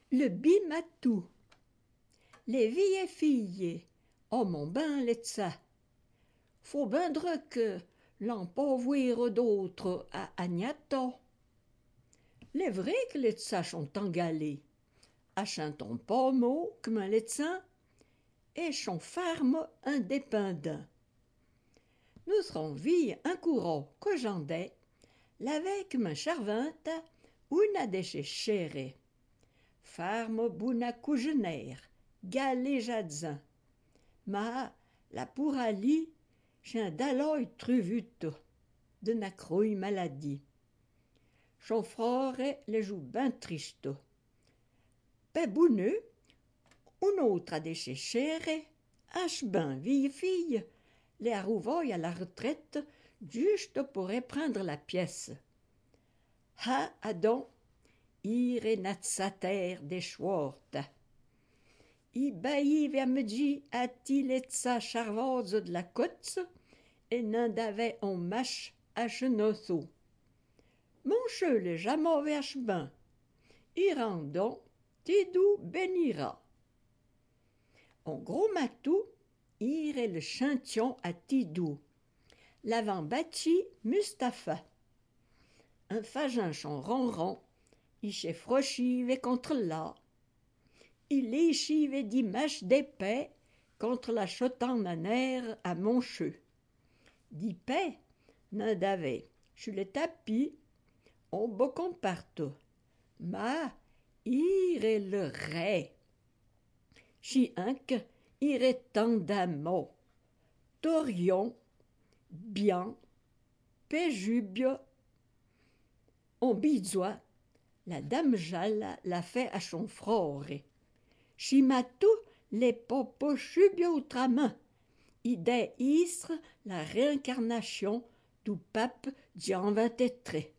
Le bimatou. Les vieilles filles, oh mon ben letza. Faut bindre que l'en pas voir d'autres à Agnato. Les vrais que letza sont engalés. Achanton pas mot comme un letza et son ferme indépendant. Nous serons vie un courant que j'en dais, l'avec ma charvante, una de chez chéré. Ferme buna cougener, galéjadzin. Ma la pourali, chien d'alloy truvuto, de na crouille maladie. Son frère le joue ben tristo. Pe bouneux, un autre a des chez chéré, hache ben vieille fille, les arrouvoy à la retraite, juste pour prendre la pièce. Ha adon, ire natsater des schworta. I bailli vers me dit a-t-il letza charvoise de la côte, et n'en avait on mâche à chenosso. Mon cheu le jamais verche ben, y rendons, tidou bénira. En gros matou, ire le chantion à tidou. L'avant bâti Mustapha. Un fagin son ronron, il s'est frochive contre là. Il léchive dimanche d'épais contre la chotan nanère à Moncheux. D'épais, n'en d'avait, sur le tapis, on bocon partout. Ma, ire le ray. Chi anque, ire tandamo. Torion, bien, péjubio. On bizoa, la dame Jala l'a fait à son frère. Chimatou les popos chubio outramain. Idée isre la réincarnation du pape Jean XXIII.